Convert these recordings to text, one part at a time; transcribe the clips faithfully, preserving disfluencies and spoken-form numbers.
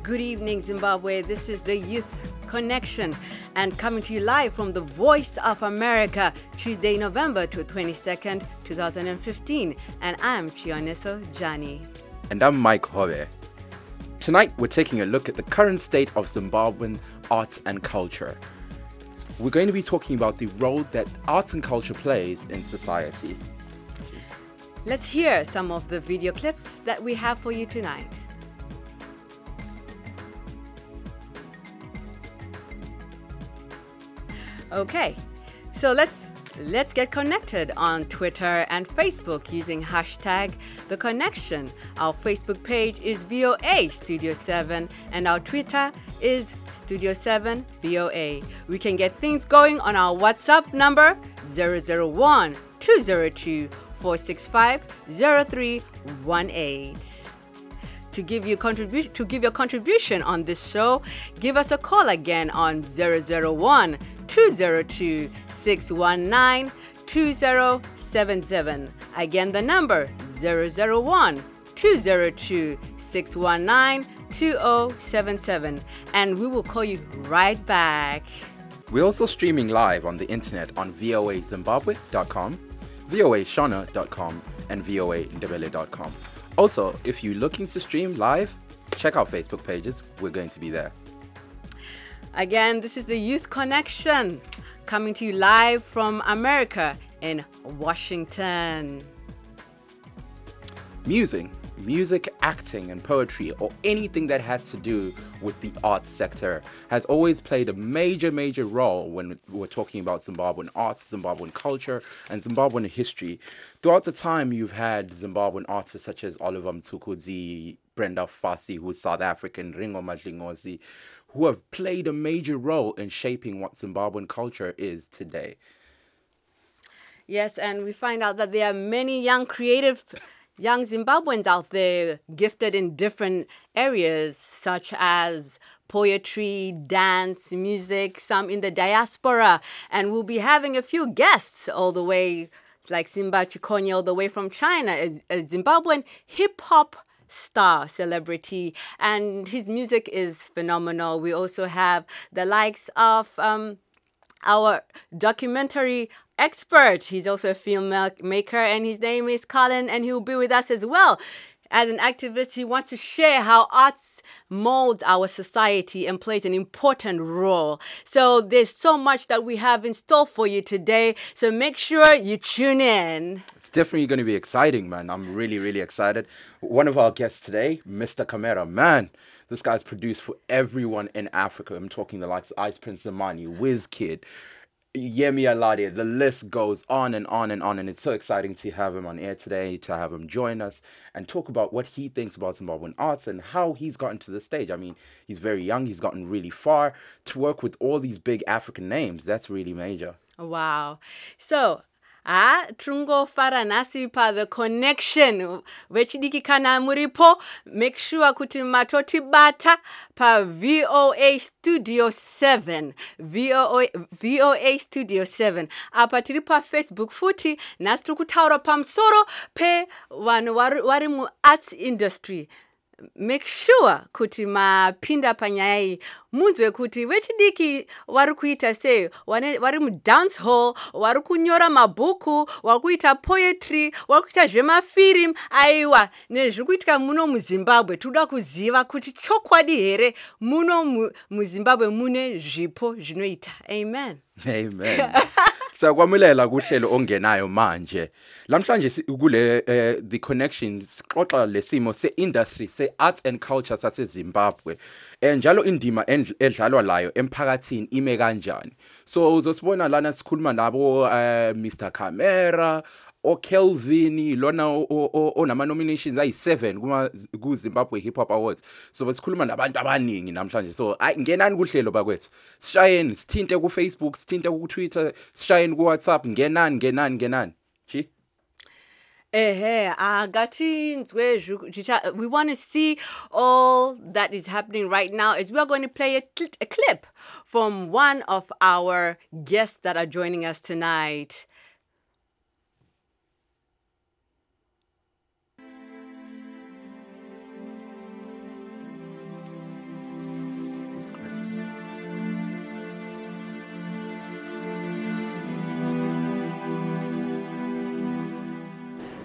Good evening, Zimbabwe. This is the Youth Connection and coming to you live from the Voice of America, Tuesday, November twenty-second, twenty fifteen. And I'm Chioniso Jani. And I'm Mike Hove. Tonight, we're taking a look at the current state of Zimbabwean arts and culture. We're going to be talking about the role that arts and culture plays in society. Let's hear some of the video clips that we have for you tonight. Okay, so let's let's get connected on Twitter and Facebook using hashtag The Connection. Our Facebook page is V O A Studio seven and our Twitter is Studio seven V O A. We can get things going on our WhatsApp number zero zero one, two zero two, four six five, zero three one eight. To give you contribution to give your contribution on this show, give us a call again on zero zero one, two zero two, six one nine, two zero seven seven. Again, the number zero zero one, two zero two, six one nine, two zero seven seven, and we will call you right back. We're also streaming live on the internet on V O A Zimbabwe dot com, V O A Shona dot com, and V O A Ndebele dot com. Also, if you're looking to stream live, check our Facebook pages. We're going to be there. Again, this is the Youth Connection coming to you live from America in Washington. Music, music, acting, and poetry, or anything that has to do with the arts sector, has always played a major, major role when we're talking about Zimbabwean arts, Zimbabwean culture, and Zimbabwean history. Throughout the time, you've had Zimbabwean artists such as Oliver Mtukudzi, Brenda Fassie, who is South African, Ringo Madlingozi, who have played a major role in shaping what Zimbabwean culture is today. Yes, and we find out that there are many young creative young Zimbabweans out there gifted in different areas such as poetry, dance, music, some in the diaspora. And we'll be having a few guests all the way, like Simba Chikonye, all the way from China, a, a Zimbabwean hip-hop star celebrity, and his music is phenomenal. We also have the likes of um, our documentary expert. He's also a filmmaker, and his name is Colin, and he'll be with us as well. As an activist, he wants to share how arts mold our society and plays an important role. So there's so much that we have in store for you today. So make sure you tune in. It's definitely going to be exciting, man. I'm really, really excited. One of our guests today, Mister Camera, man. This guy's produced for everyone in Africa. I'm talking the likes of Ice Prince Zamani, Wizkid, Yemi Alade. The list goes on and on and on. And it's so exciting to have him on air today, to have him join us and talk about what he thinks about Zimbabwean arts and how he's gotten to the stage. I mean, he's very young. He's gotten really far. To work with all these big African names, that's really major. Wow. So, Ah, Trungo Faranasi pa The Connection. Vechidiki kana muripo. Make sure kuti matoti bata pa V O A Studio seven. V O A, V O A Studio seven. Apa tiri pa Facebook futi. Nastru kutaura pamsoro pe wanu wari mu arts industry. Make sure kuti mapinda panyaya iyi munzwe kuti vechidiki vari kuita sei, vari mu dance hall, vari kunyora mabhuku, vari kuita poetry, vari kuita zvemafilm. Aiwa, nezviri kuitika muno muZimbabwe toda kuziva kuti chokwadi here muno muZimbabwe mune zvipo zvinoita. Amen. Amen. Sakwamulela kuhlelo ongenayo manje. Lamhlanje kule The Connection sixoxa lesimo se-industry se-arts and culture sase-Zimbabwe. Njalo indima edlalwa layo emphakathini ime kanjani. So uzosibona lana sikhuluma nabo uh, Mister Camera, o Kelvin, lona onama nominations ayi seven kuma ku Zimbabwe Hip Hop Awards. So besikhuluma nabantu abaningi namhlanje. So ngenani kuhlelo bakwethu. Sishayeni, sithinte ku Facebook, sithinte ku Twitter, sishayeni ku WhatsApp, ngenani ngenani ngenani. Chi? Eh, we want to see all that is happening right now as we are going to play a, cl- a clip from one of our guests that are joining us tonight.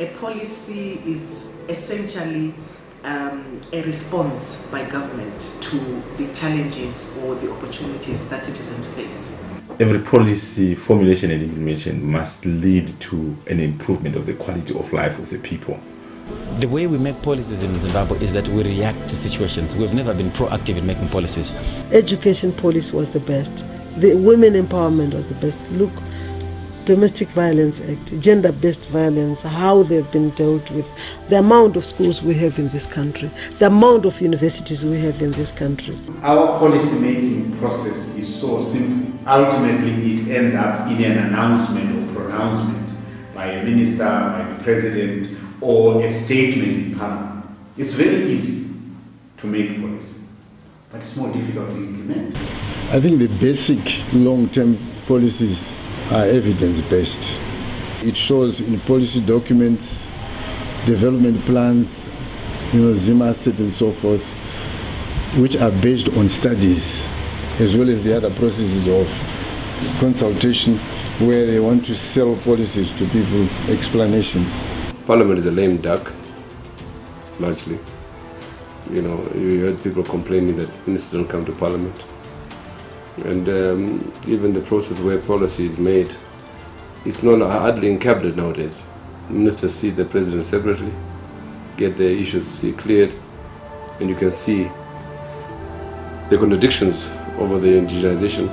a policy is essentially um, a response by government to the challenges or the opportunities that citizens face. Every policy formulation and implementation must lead to an improvement of the quality of life of the people. The way we make policies in Zimbabwe is that we react to situations. We've never been proactive in making policies. Education policy was the best. The women empowerment was the best. Look, Domestic Violence Act, gender-based violence, how they've been dealt with, the amount of schools we have in this country, the amount of universities we have in this country. Our policy-making process is so simple. Ultimately, it ends up in an announcement or pronouncement by a minister, by the president, or a statement in Parliament. It's very easy to make policy, but it's more difficult to implement. I think the basic long-term policies are evidence-based. It shows in policy documents, development plans, you know, Zima set and so forth, which are based on studies, as well as the other processes of consultation where they want to sell policies to people, explanations. Parliament is a lame duck, largely. You know, you heard people complaining that ministers don't come to Parliament. And um, even the process where policy is made, it's not hardly in cabinet nowadays. Ministers see the president separately, get their issues see cleared, and you can see the contradictions over the indigenization.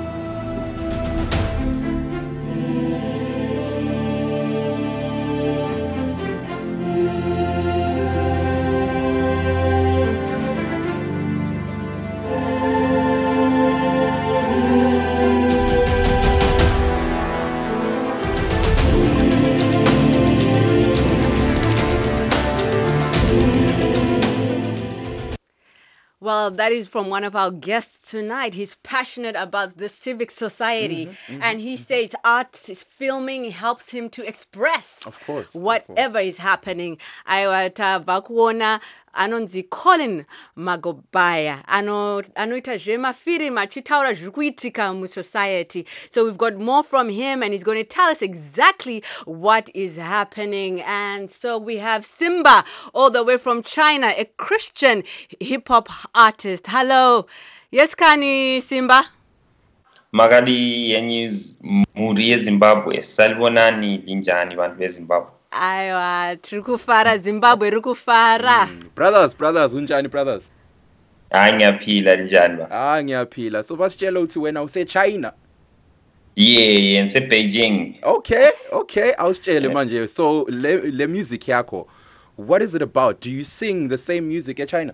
Well, that is from one of our guests tonight. He's passionate about the civic society. Mm-hmm, mm-hmm, and he mm-hmm. says art, filming helps him to express of course, whatever of course. is happening. Aiwata vakuona anonzi Colin Magobaya. Ano anoita zvemafilm achitaura zviri kuitika musociety. So we've got more from him and he's going to tell us exactly what is happening. And so we have Simba all the way from China, a Christian hip-hop artist. Hello. Yes, Kani Simba? Magadi yenyuz muri Zimbabwe. Salvonani linjani vantu veZimbabwe. Aiwa, trikufara Zimbabwe rikufara. Mm. Brothers, brothers, unjani brothers? Ah, ngiyaphila njani ba? Ah, ngiyaphila. So basitshela uthi wena use China? Yeah, yeah, ngise Beijing. Okay, okay. Awusitshele manje. So le, le music yakho, what is it about? Do you sing the same music at China?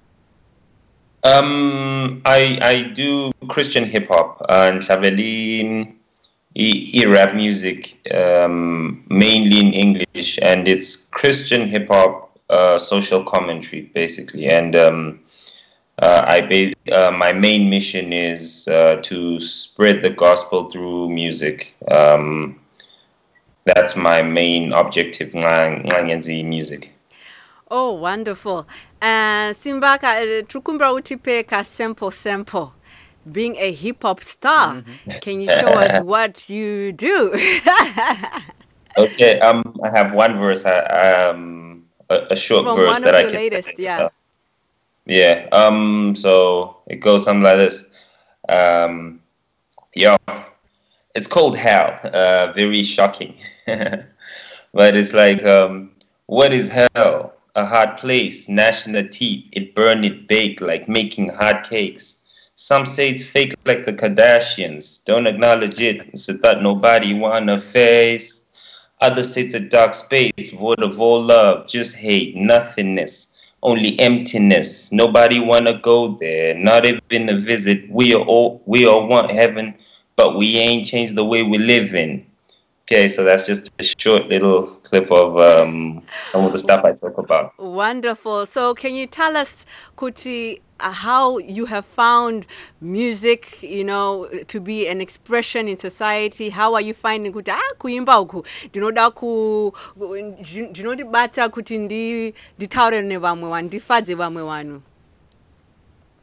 Um, I I do Christian hip hop and Chaveli e rap music, um, mainly in English, and it's Christian hip hop, uh, social commentary basically. And um, uh, I ba- uh, my main mission is uh, to spread the gospel through music. Um, that's my main objective. Ngangenzi music. Oh, wonderful. Uh, Simbaka, trukumbra utipe ka sample sample. Being a hip-hop star, mm-hmm. Can you show us what you do? Okay, um, I have one verse, uh, um, a, a short From verse one that of I your can... latest, yeah. Uh, yeah, um, so it goes something like this. Um, yo, it's called Hell, uh, very shocking. But it's like, um, what is hell? A hard place, gnashing the teeth, it burn, it bake, like making hot cakes. Some say it's fake like the Kardashians. Don't acknowledge it. It's a thought nobody wanna face. Others say it's a dark space, void of all love, just hate, nothingness, only emptiness. Nobody wanna go there, not even a visit. We are all we all want heaven, but we ain't changed the way we live in. Okay, so that's just a short little clip of um, some of the stuff I talk about. Wonderful. So can you tell us, Kuti, uh, how you have found music, you know, to be an expression in society? How are you finding kuti ah kuimba uku ndinoda ku ndinodibata kuti ndi nditaure nevamwe vanhu ndifadze vamwe vanhu?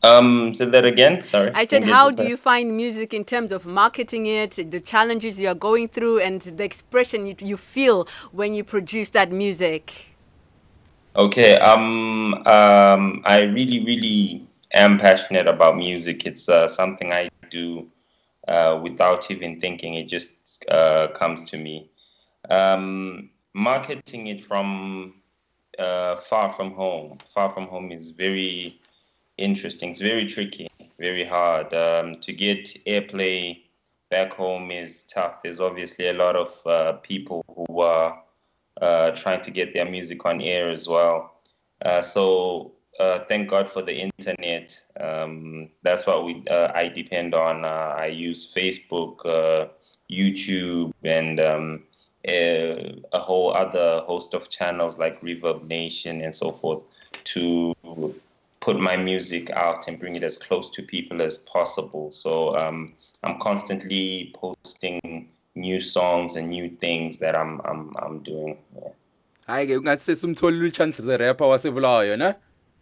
Um, say that again. Sorry. I said, Didn't get how the do you find music in terms of marketing it, the challenges you're going through, and the expression you, you feel when you produce that music? Okay. Um. Um. I really, really am passionate about music. It's uh, something I do uh, without even thinking. It just uh, comes to me. Um, marketing it from uh, far from home. Far from home is very interesting. It's very tricky, very hard. Um, to get airplay back home is tough. There's obviously a lot of uh, people who are uh, trying to get their music on air as well. Uh, so uh, thank God for the internet. Um, that's what we uh, I depend on. Uh, I use Facebook, uh, YouTube, and um, a, a whole other host of channels like Reverb Nation and so forth to put my music out and bring it as close to people as possible. So um, I'm constantly posting new songs and new things that I'm I'm I'm doing. Yeah. Hayi ke ungathi sesumtholile chance the rapper wasebulawayo na?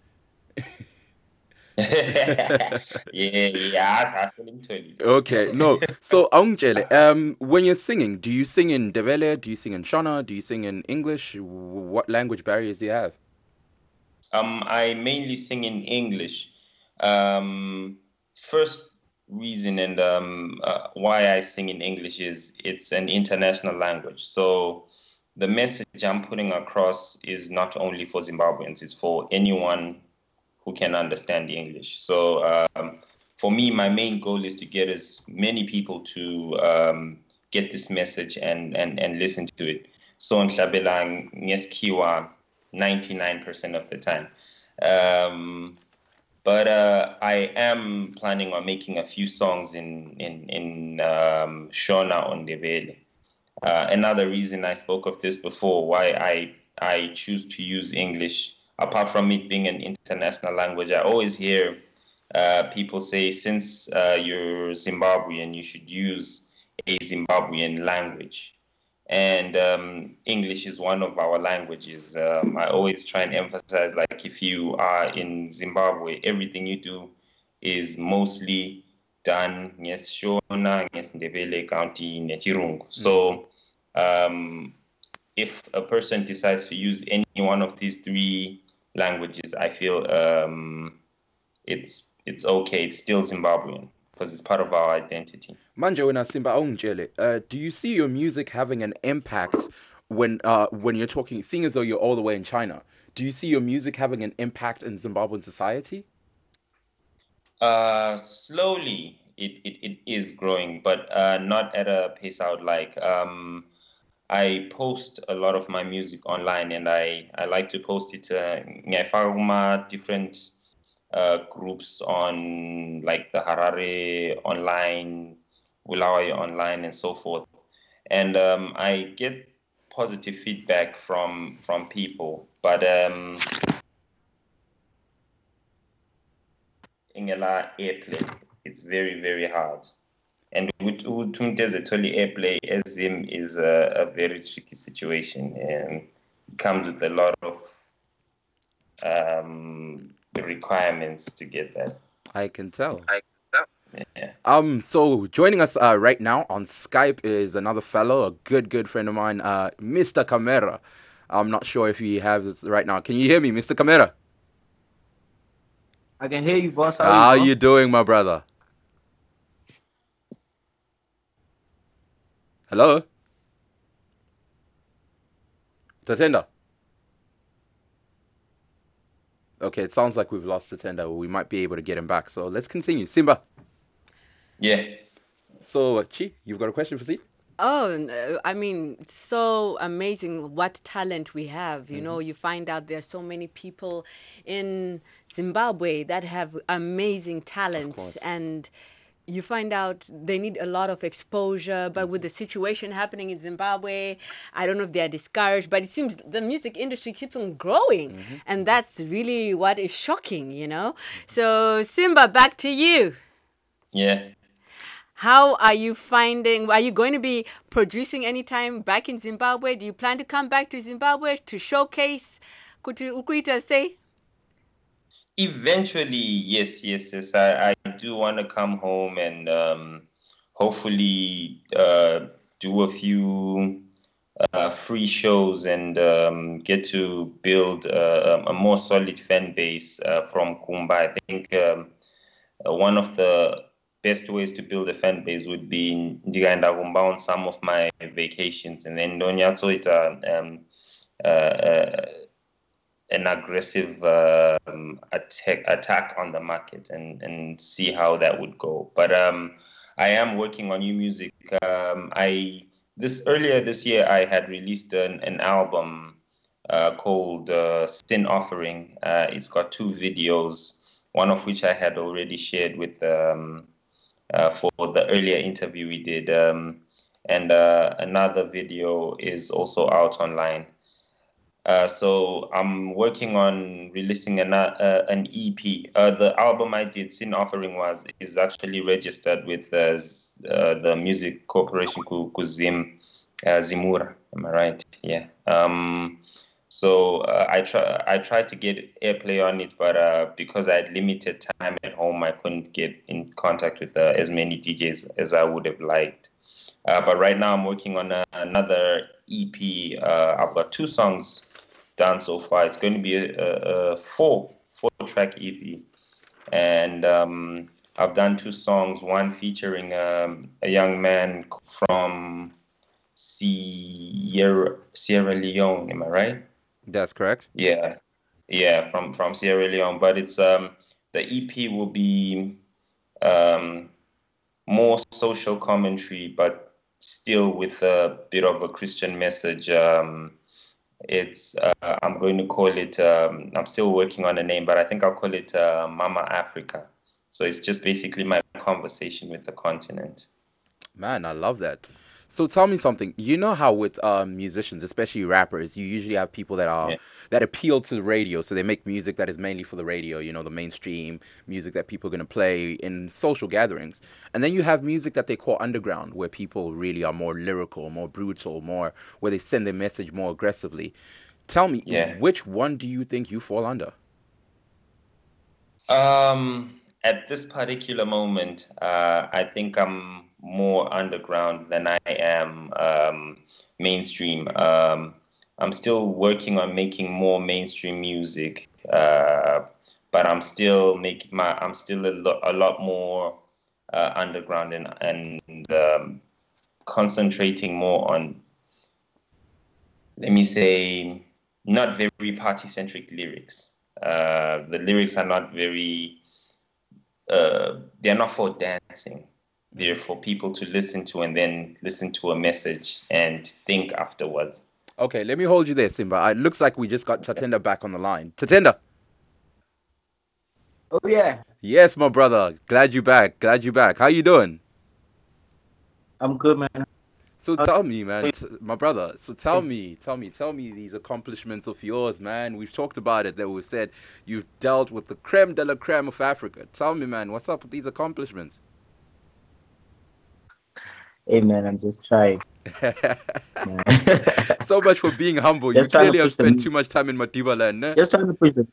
yeah, yeah, I still totally. Okay, no. So awungitshele, um when you're singing, do you sing in Ndebele, do you sing in Shona, do you sing in English? What language barriers do you have? Um, I mainly sing in English. Um, first reason and um, uh, why I sing in English is it's an international language. So the message I'm putting across is not only for Zimbabweans, it's for anyone who can understand English. So um, for me, my main goal is to get as many people to um, get this message and, and, and listen to it. So in Hlabelang, ngeskiwa ninety-nine percent of the time. Um, but uh, I am planning on making a few songs in, in, in um, Shona on Ndebele. Uh, another reason I spoke of this before, why I, I choose to use English, apart from it being an international language, I always hear uh, people say, since uh, you're Zimbabwean, you should use a Zimbabwean language. And um, English is one of our languages. Um, I always try and emphasize, like, if you are in Zimbabwe, everything you do is mostly done nges Shona, nges Ndebele County, Nechirungu. So um, if a person decides to use any one of these three languages, I feel um, it's it's okay. It's still Zimbabwean because it's part of our identity. Manje wena Simba awungitshele, uh, do you see your music having an impact when uh, when you're talking, seeing as though you're all the way in China? Do you see your music having an impact in Zimbabwean society? Uh, slowly, it, it, it is growing, but uh, not at a pace I would like. Um, I post a lot of my music online, and I, I like to post it uh, different uh, groups on, like the Harare online, Bulawayo online, and so forth. And um, I get positive feedback from from people, but um, Ingela airplay, it's very very hard. And with Utumte's totally airplay, as him is a, a very tricky situation, and it comes with a lot of um, requirements to get that. I can tell. I can tell. Yeah. Um, so joining us uh, right now on Skype is another fellow, a good, good friend of mine, uh, Mister Camera. I'm not sure if he has this right now. Can you hear me, Mister Camera? I can hear you, boss. How, How are you, you doing, my brother? Hello? Tatenda? Okay, it sounds like we've lost Tatenda. We might be able to get him back. So let's continue. Simba. Yeah. So, uh, Chi, you've got a question for Z? Oh, no, I mean, it's so amazing what talent we have. You Mhm. know, you find out there's so many people in Zimbabwe that have amazing talent, course. and you find out they need a lot of exposure. But with the situation happening in Zimbabwe, I don't know if they're discouraged, but it seems the music industry keeps on growing, and that's really what is shocking, you know? So, Simba, back to you. Yeah. How are you finding, are you going to be producing anytime back in Zimbabwe? Do you plan to come back to Zimbabwe to showcase? Kuti ukuita say? Eventually, yes, yes, yes. I, I do want to come home and um, hopefully uh, do a few uh, free shows and um, get to build uh, a more solid fan base uh, from Kumba. I think um, uh, one of the best ways to build a fan base would be ndikaenda Kumba on some of my vacations, and then ndonyatsoita um, uh, uh, an aggressive um, attack attack on the market and and see how that would go. But um, I am working on new music. Um, I this earlier this year I had released an, an album uh, called uh, Sin Offering. Uh, it's got two videos, one of which I had already shared with um, uh, for the earlier interview we did, um, and uh, another video is also out online. Uh, so I'm working on releasing an, uh, an E P. Uh, the album I did, Sin Offering, was is actually registered with uh, uh, the Music Corporation Kuzim uh, Zimura. Am I right? Yeah. Um, so uh, I try I tried to get airplay on it, but uh, because I had limited time at home, I couldn't get in contact with uh, as many D Js as I would have liked. Uh, but right now I'm working on a, another E P. Uh, I've got two songs done so far. It's going to be a, a, a four four track E P, and um, I've done two songs. One featuring um, a young man from Sierra Sierra Leone. Am I right? That's correct. Yeah, yeah, from from Sierra Leone. But it's um the E P will be um more social commentary, but still with a bit of a Christian message. Um, It's uh, I'm going to call it. Um, I'm still working on a name, but I think I'll call it uh, Mama Africa. So it's just basically my conversation with the continent. Man, I love that. So tell me something. You know how with um, musicians, especially rappers, you usually have people that are Yeah. that appeal to the radio. So they make music that is mainly for the radio. You know, the mainstream music that people are gonna play in social gatherings. And then you have music that they call underground, where people really are more lyrical, more brutal, more where they send their message more aggressively. Tell me, Yeah. which one do you think you fall under? Um, at this particular moment, uh, I think I'm more underground than I am um, mainstream. Um, I'm still working on making more mainstream music, uh, but I'm still making my. I'm still a, lo- a lot more uh, underground and and um, concentrating more on, let me say, not very party-centric lyrics. Uh, the lyrics are not very, uh, they're not for dancing. They're for people to listen to and then listen to a message and think afterwards. Okay, let me hold you there, Simba. It looks like we just got Tatenda back on the line. Tatenda. Oh yeah, Yes, my brother. Glad you back. Glad you back. How you doing? I'm good, man. So Uh, tell me, man, t- my brother. So tell me, tell me, tell me these accomplishments of yours, man. We've talked about it. That we said you've dealt with the creme de la creme of Africa. Tell me, man, what's up with these accomplishments? Hey man, I'm just trying. Man. So much for being humble. You Just trying to clearly have push the spent music. too much time in Madiba land, eh? Just trying to push the.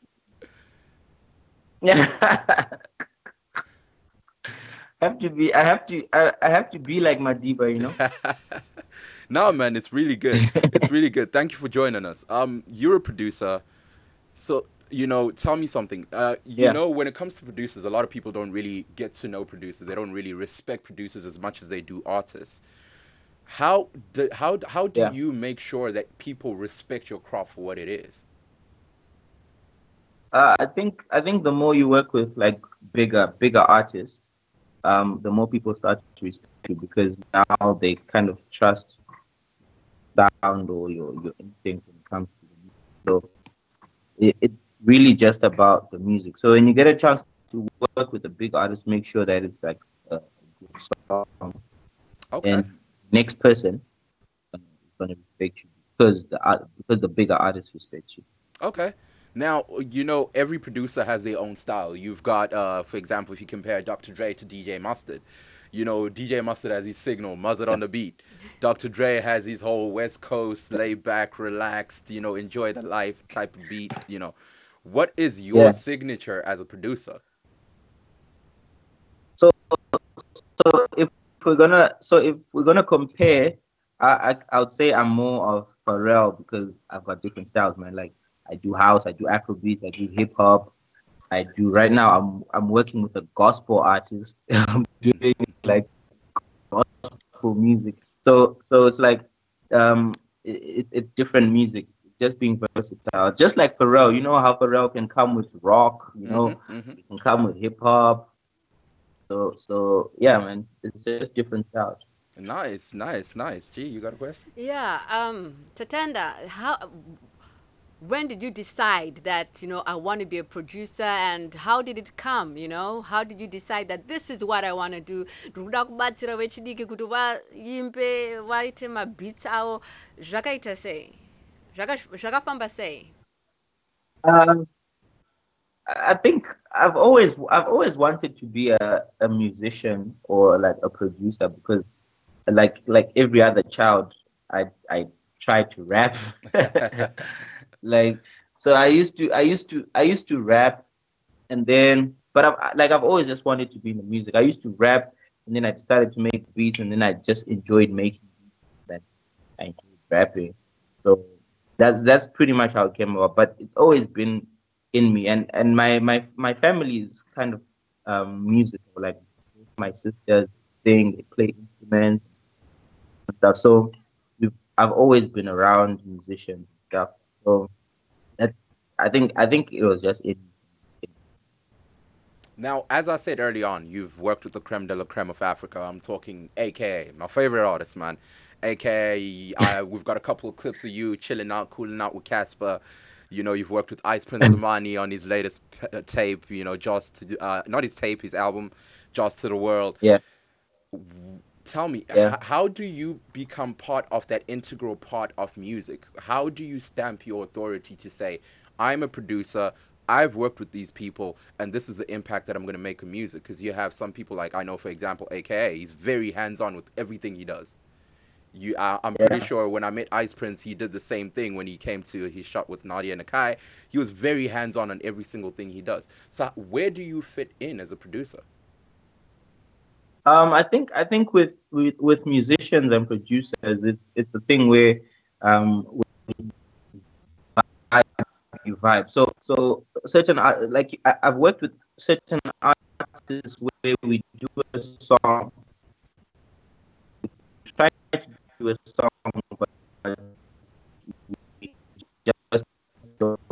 Yeah. have to be. I have to. I, I have to be like Madiba, you know. No, man, it's really good. It's really good. Thank you for joining us. Um, you're a producer, so you know. Tell me something. Uh, you Yeah. know, when it comes to producers, a lot of people don't really get to know producers. They don't really respect producers as much as they do artists. How do how how do Yeah. you make sure that people respect your craft for what it is? Uh, I think. I think the more you work with like bigger, bigger artists, um, the more people start to respect you because now they kind of trust sound or your your instinct when it comes to the music. So it, it's really just about the music. So when you get a chance to work with a big artist, make sure that it's like a good song. Okay. And next person uh, is going to respect you because the art, because the bigger artist respects you. Okay. Now, you know, every producer has their own style. You've got, uh, for example, if you compare Doctor Dre to D J Mustard, you know, D J Mustard has his signal, Mustard on the beat. Doctor Dre has his whole West Coast, laid back, relaxed, you know, enjoy the life type of beat, you know. What is your Yeah. signature as a producer? So, so if we're gonna, so if we're gonna compare, I, I, I would say I'm more of Pharrell because I've got different styles, man. Like I do house, I do Afrobeat, I do hip hop, I do right now. I'm I'm working with a gospel artist. I'm doing like gospel music. So so it's like um it, it, it's different music, just being versatile. Just like Pharrell, you know how Pharrell can come with rock, you know, Mm-hmm, mm-hmm. he can come with hip hop. So so yeah, man, it's just different styles. Nice, nice, nice. Gee, you got a question? Yeah, um, Tatenda, how, when did you decide that, you know, I want to be a producer, and how did it come, you know? How did you decide that this is what I want to do? Ndikuda kubatsira vechidiki kuti vaimbe vaite mabeats awo zvakaita sei? Zvaka- Zvakafamba sei? Um, I I think I've always I've always wanted to be a, a musician or like a producer because like like every other child I I tried to rap. Like so I used to I used to I used to rap and then but I've like I've always just wanted to be in the music. I used to rap and then I decided to make beats and then I just enjoyed making beats and I enjoyed rapping. So that's that's pretty much how it came about. But it's always been in me and and my my my family is kind of um musical. Like my sisters sing, they play instruments and stuff. So we've, I've always been around musicians and stuff. So that I think I think it was just in. Now, as I said early on, you've worked with the creme de la creme of Africa. I'm talking A K A, my favorite artist, man. A K A, I, we've got a couple of clips of you chilling out, cooling out with Casper. You know, you've worked with Ice Prince Zamani on his latest p- uh, tape, you know, Just, to, uh, not his tape, his album, Just to the World. Yeah. Tell me, Yeah. h- how do you become part of that integral part of music? How do you stamp your authority to say, I'm a producer, I've worked with these people, and this is the impact that I'm going to make in music? Because you have some people like, I know, for example, A K A, he's very hands-on with everything he does. You, uh, I'm pretty Yeah. sure when I met Ice Prince, he did the same thing when he came to his shot with Nadia Nakai. He was very hands-on on every single thing he does. So where do you fit in as a producer? Um, I think I think with, with, with musicians and producers, it's it's a thing where um you vibe. So so certain art- like I, I've worked with certain artists where we do a song, try to do a song, but we just don't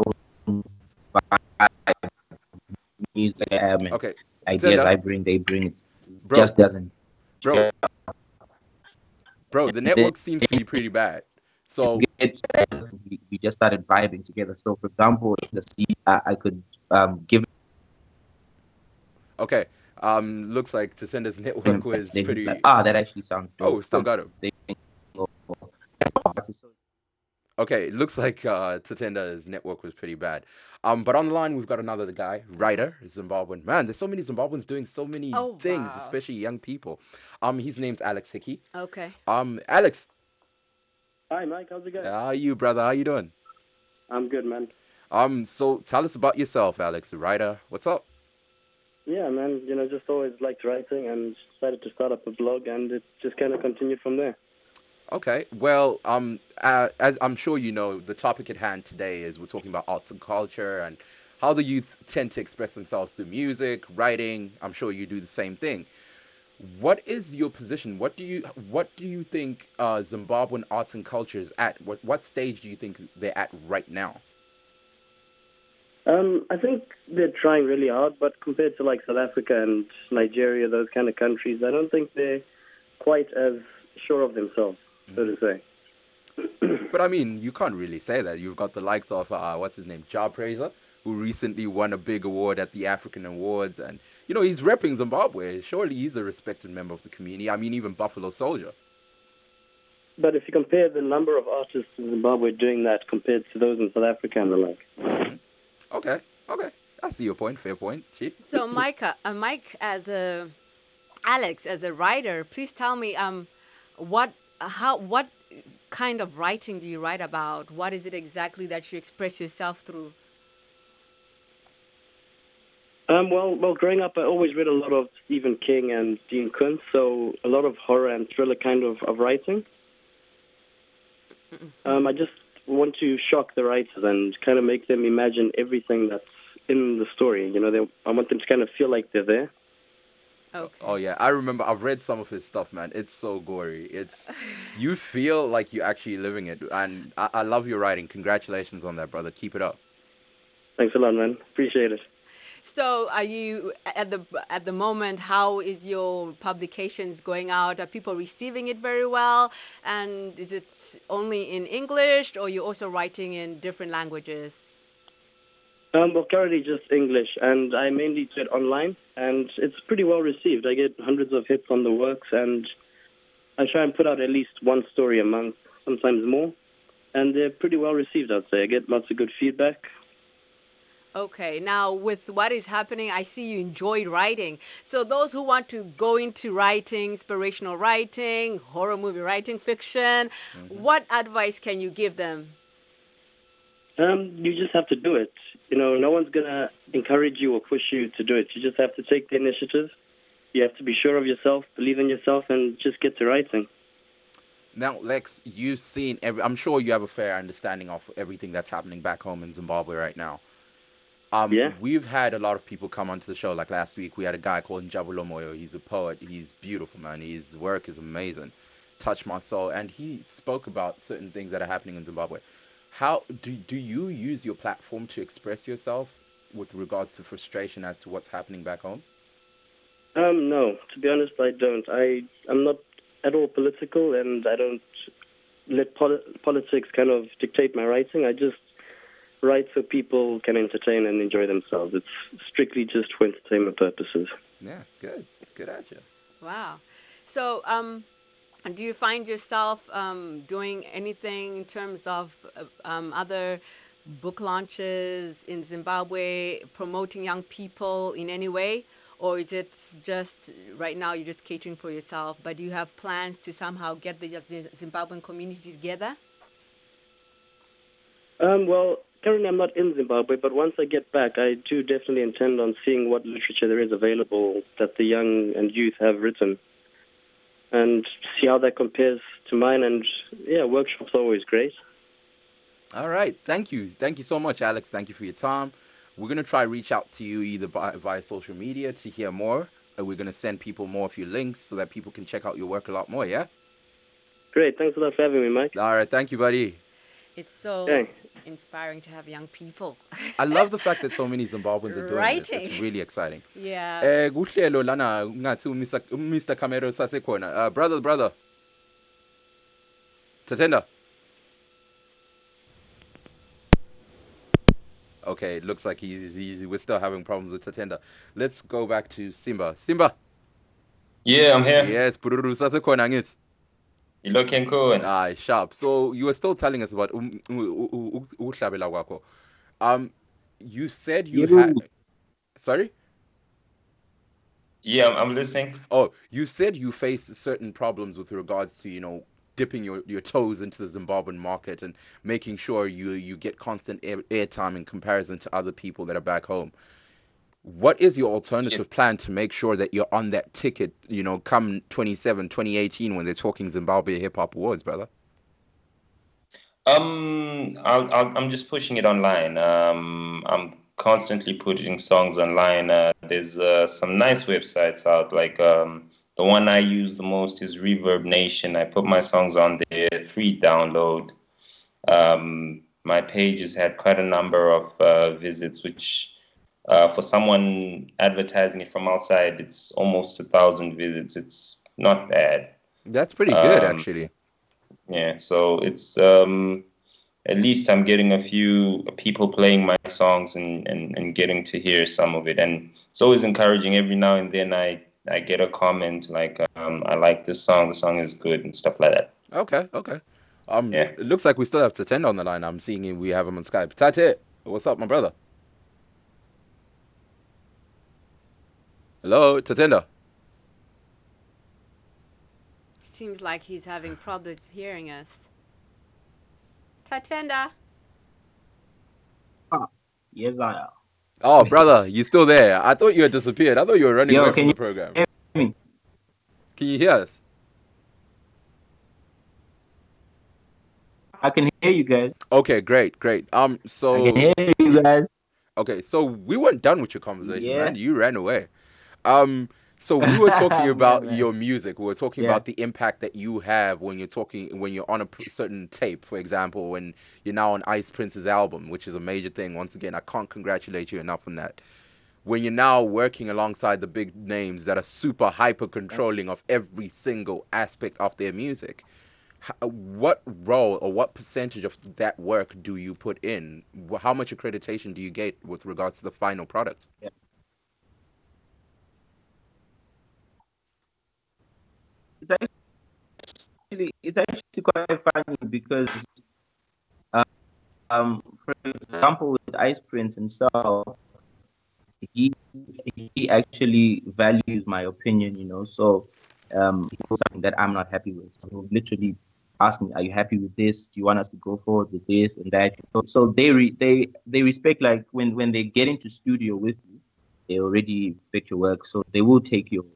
vibe music um, and Okay, ideas Tatenda, I bring, they bring it. bro, Just doesn't. bro, bro, the And then network seems to be pretty bad. So, it, we, we just started vibing together. So, for example, it's a seed I, I could um, give okay, um, looks like Tatenda's network him, was and he's pretty. like, ah, that actually sounds Oh, dope. we still got him. Something or- So, Okay, it looks like uh, Tatenda's network was pretty bad. Um, but on the line, we've got another guy, writer, Zimbabwean. Man, there's so many Zimbabweans doing so many Oh, things, wow. especially young people. Um, his name's Alex Hickey. Okay. Um, Alex, Hi, Mike. How's it going? how are you, brother? How you doing? I'm good, man. Um, so tell us about yourself, Alex, a writer. What's up? Yeah, man. You know, just always liked writing and decided to start up a blog, and it just kind of continued from there. Okay, well, um, uh, as I'm sure you know, the topic at hand today is we're talking about arts and culture and how the youth tend to express themselves through music, writing. I'm sure you do the same thing. What is your position? What do you what do you think uh, Zimbabwean arts and culture is at? What what stage do you think they're at right now? Um, I think they're trying really hard, but compared to like South Africa and Nigeria, those kind of countries, I don't think they're quite as sure of themselves, so to say. But I mean, you can't really say that. You've got the likes of uh, what's his name, Ja Praiser, who recently won a big award at the African Awards, and you know he's repping Zimbabwe. Surely he's a respected member of the community. I mean, even Buffalo Soldier. But if you compare the number of artists in Zimbabwe doing that compared to those in South Africa and the like. Okay, okay, I see your point. Fair point. Gee. So, Micah, uh, Mike, as a Alex, as a writer, please tell me, um, what, how, what kind of writing do you write about? What is it exactly that you express yourself through? Um, well, well, growing up, I always read a lot of Stephen King and Dean Koontz, so a lot of horror and thriller kind of, of writing. Um, I just want to shock the writers and kind of make them imagine everything that's in the story. You know, they, I want them to kind of feel like they're there. Okay. Oh yeah, I remember. I've read some of his stuff, man. It's so gory. It's you feel like you're actually living it, and I, I love your writing. Congratulations on that, brother. Keep it up. Thanks a lot, man. Appreciate it. So, are you at the at the moment? How is your publications going out? Are people receiving it very well? And is it only in English, or you're also writing in different languages? Um, well, currently just English, and I mainly do it online, and it's pretty well received. I get hundreds of hits on the works, and I try and put out at least one story a month, sometimes more, and they're pretty well received, I'd say. I get lots of good feedback. Okay, now with what is happening, I see you enjoyed writing. So those who want to go into writing, inspirational writing, horror movie writing, fiction, mm-hmm. what advice can you give them? Um, you just have to do it. You know, no one's going to encourage you or push you to do it. You just have to take the initiative. You have to be sure of yourself, believe in yourself, and just get to writing. Now, Lex, you've seen every... I'm sure you have a fair understanding of everything that's happening back home in Zimbabwe right now. Um, yeah. We've had a lot of people come onto the show. Like last week, we had a guy called Njabulo Moyo. He's a poet. He's beautiful, man. His work is amazing. Touched my soul. And he spoke about certain things that are happening in Zimbabwe. How do, do you use your platform to express yourself with regards to frustration as to what's happening back home? Um, no, to be honest, I don't. I, I'm not at all political, and I don't let poli- politics kind of dictate my writing. I just write so people can entertain and enjoy themselves. It's strictly just for entertainment purposes. Yeah, good. Good at you. Wow. So, um, do you find yourself um, doing anything in terms of uh, um, other book launches in Zimbabwe, promoting young people in any way? Or is it just right now you're just catering for yourself, but do you have plans to somehow get the Zimbabwean community together? Um, well, currently I'm not in Zimbabwe, but once I get back, I do definitely intend on seeing what literature there is available that the young and youth have written and see how that compares to mine. And, yeah, workshops are always great. All right. Thank you. Thank you so much, Alex. Thank you for your time. We're going to try reach out to you either by, via social media to hear more, or we're going to send people more of your links so that people can check out your work a lot more, yeah? Great. Thanks a lot for having me, Mike. All right. Thank you, buddy. It's so okay. inspiring to have young people. I love the fact that so many Zimbabweans are doing Writing. this. It's really exciting. Yeah. Eh, kuhlelo lana ngathi Mister Camero sasekhona. Uh, brother, brother. Tatenda. Okay, it looks like he's, he's we're still having problems with Tatenda. Let's go back to Simba. Simba. Yeah, I'm here. Yes, Pururu sasekhona ngithi. You looking cool. Ah, sharp. So you were still telling us about uhlabela kwakho. Um, you said you had. Sorry. Yeah, I'm listening. Oh, you said you face certain problems with regards to, you know, dipping your, your toes into the Zimbabwean market and making sure you you get constant air, airtime in comparison to other people that are back home. What is your alternative yeah. plan to make sure that you're on that ticket, you know, come twenty-seven, twenty eighteen when they're talking Zimbabwe Hip Hop Awards, brother? Um, I'll, I'll, I'm just pushing it online. Um, I'm constantly putting songs online. Uh, there's uh, some nice websites out, like um, the one I use the most is Reverb Nation. I put my songs on there, free download. Um, my page has had quite a number of uh, visits, which uh, for someone advertising it from outside, it's almost a thousand visits. It's not bad. That's pretty good, um, actually. Yeah, so it's um, at least I'm getting a few people playing my songs and, and, and getting to hear some of it. And it's always encouraging. Every now and then I, I get a comment like, um, I like this song, the song is good and stuff like that. Okay, okay. Um, yeah. It looks like we still have Tatenda on the line. I'm seeing him, we have him on Skype. Tate, what's up, my brother? Hello, Tatenda. Seems like he's having problems hearing us. Tatenda. Ah, yes, I am. Oh, brother, you still there? I thought you had disappeared. I thought you were running Yo, away can from you the program. hear me? Can you hear us? I can hear you guys. Okay, great, great. Um, so I can hear you guys. Okay, so we weren't done with your conversation, Yeah. man. You ran away. Um, so we were talking Yeah, about man. your music. We were talking Yeah. about the impact that you have when you're talking when you're on a p- certain tape, for example, when you're now on Ice Prince's album, which is a major thing. Once again, I can't congratulate you enough on that. When you're now working alongside the big names that are super hyper controlling of every single aspect of their music, h- what role or what percentage of that work do you put in? Wh- How much accreditation do you get with regards to the final product? It's actually it's actually quite funny because uh, um for example with Ice Prince himself, he he actually values my opinion, you know. So um, he knows something that I'm not happy with. So he'll literally ask me, "Are you happy with this? Do you want us to go forward with this and that?" So, so they re- they they respect, like when when they get into studio with you, they already respect your work, so they will take your.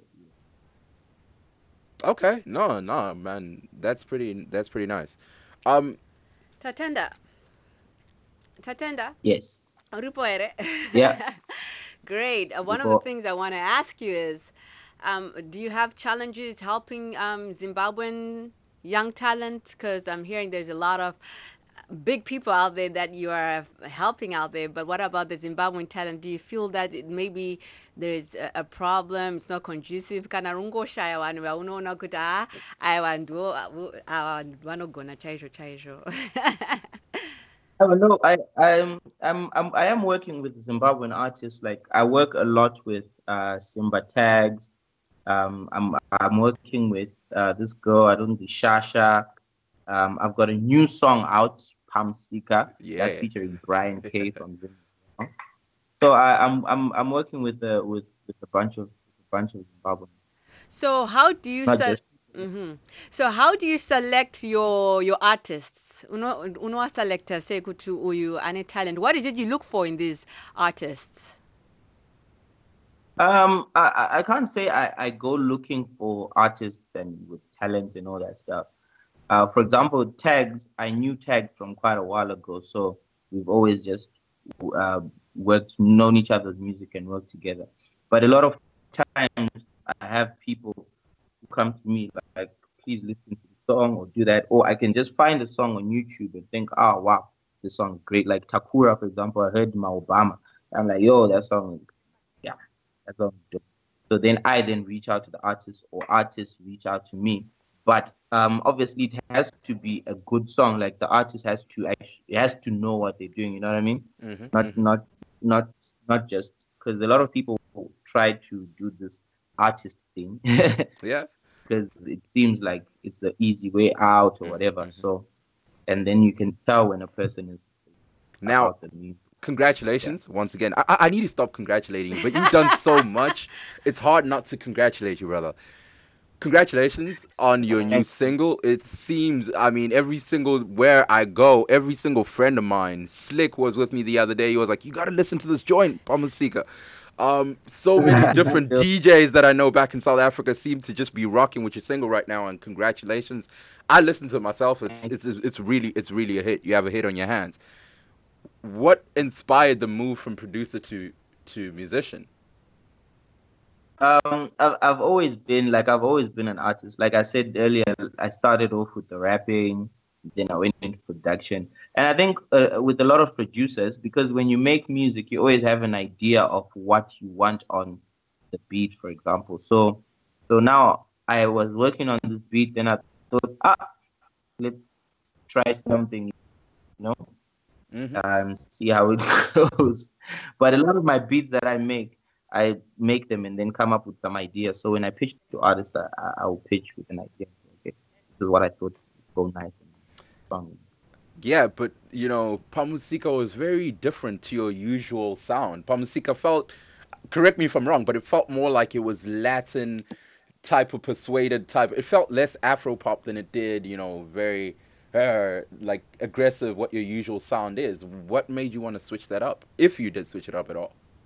Okay, no, no, man, that's pretty. That's pretty nice. Um, Tatenda. Tatenda. Yes. Uripo ere. Yeah. Great. Uh, one of the Uripo. things I want to ask you is, um, do you have challenges helping um, Zimbabwean young talent? Because I'm hearing there's a lot of big people out there that you are helping out there. But what about the Zimbabwean talent? Do you feel that it, maybe there's a, a problem? It's not conducive. Kana rungoshaya vanhu vaunoona kuti ah ava ndo ava vanogona chaizvo chaizvo. Oh, no, I I'm, I'm I'm I am working with Zimbabwean artists. Like I work a lot with uh, Simba Tags. Um, I'm I'm working with uh, this girl. I don't know, the Shasha. Um, I've got a new song out, Pamsika. Yeah. That's featuring Brian K from Zimbabwe. So I, I'm I'm I'm working with uh, with with a bunch of a bunch of Zimbabwean. So how do you Not se- just hmm So how do you select your your artists? Uno uno selector say kuti uyu ane talent. What is it you look for in these artists? Um, I, I- I can't say I, I go looking for artists and with talent and all that stuff. Uh, for example, Tags, I knew Tags from quite a while ago, so we've always just uh, worked, known each other's music and worked together. But a lot of times, I have people who come to me like, please listen to the song or do that, or I can just find a song on YouTube and think, oh wow, this song is great. Like Takura, for example, I heard my Obama. I'm like, yo, that song is, yeah, that song is dope. So then I then reach out to the artist, or artists reach out to me. But um, obviously, it has to be a good song. Like the artist has to actually, it has to know what they're doing. You know what I mean? Mhm, Not, mhm. not, not, not just because a lot of people try to do this artist thing Yeah. because it seems like it's the easy way out or whatever. So, and then you can tell when a person is Now, about the music. congratulations once again. I, I I need to stop congratulating you, but you've done so much. It's hard not to congratulate you, brother. Congratulations on your new single. It seems, I mean, every single where I go, every single friend of mine, Slick was with me the other day. He was like, "You got to listen to this joint, Pamasika." Um, so many different D Js that I know back in South Africa seem to just be rocking with your single right now. And congratulations! I listened to it myself. It's it's it's really it's really a hit. You have a hit on your hands. What inspired the move from producer to to musician? Um, I've, I've always been like I've always been an artist. Like I said earlier, I started off with the rapping, then I went into production, and I think uh, with a lot of producers, because when you make music, you always have an idea of what you want on the beat, for example. So, so now I was working on this beat, then I thought, ah, let's try something, you know, um, see how it goes. But a lot of my beats that I make, I make them and then come up with some ideas. So when I pitch to artists, I, I will pitch with an idea. Okay, this is what I thought would go nice and fun. Yeah, but you know, Pamusika was very different to your usual sound. Pamusika felt, correct me if I'm wrong, but it felt more like it was Latin type of persuaded type. It felt less Afro pop than it did, you know, very uh, like aggressive. What your usual sound is. What made you want to switch that up, if you did switch it up at all?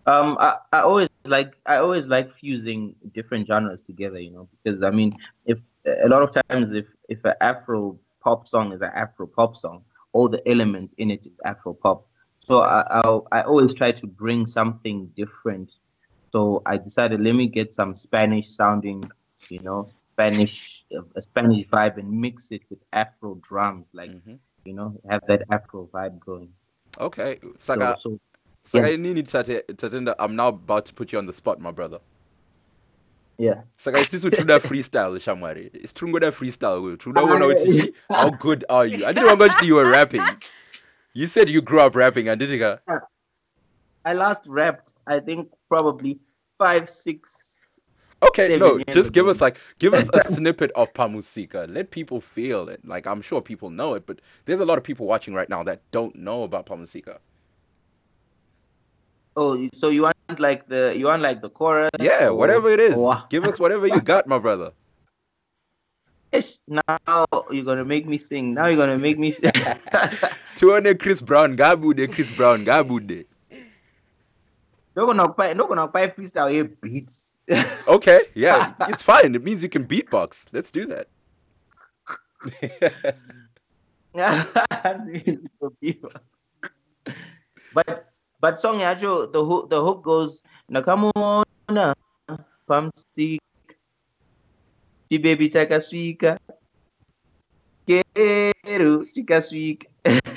Um, I, I always like I always like fusing different genres together, you know, because I mean, if a lot of times if if an Afro pop song is an Afro pop song, all the elements in it is Afro pop. So I I, I always try to bring something different. So I decided let me get some Spanish sounding, you know, Spanish a Spanish vibe and mix it with Afro drums, like you know, have that Afro vibe going. Okay, Saka. So, so Saka, yeah. Nini Tate- Tatenda, I'm now about to put you on the spot, my brother. Yeah. Saka, is this what true that freestyle, Shamwari? It's true that freestyle. Will true that one out to how good are you? I didn't want to see you were rapping. You said you grew up rapping, and did you go? I last rapped, I think probably five, six. Okay, no, years just give ago. us like give us a snippet of Pamusika. Let people feel it. Like I'm sure people know it, but there's a lot of people watching right now that don't know about Pamusika. Oh, so you want like the you want like the chorus? Yeah, or- whatever it is. or- Give us whatever you got, my brother. Ish, now you're gonna make me sing. Now you're gonna make me. Tuone Chris Brown, Gabude, Chris Brown, Gabude. Not gonna buy, not gonna buy freestyle here beats. Okay, yeah, it's fine. It means you can beatbox. Let's do that. but but song yacho the hook the hook goes nakamona pamsik baby chakaswika keru chikaswika.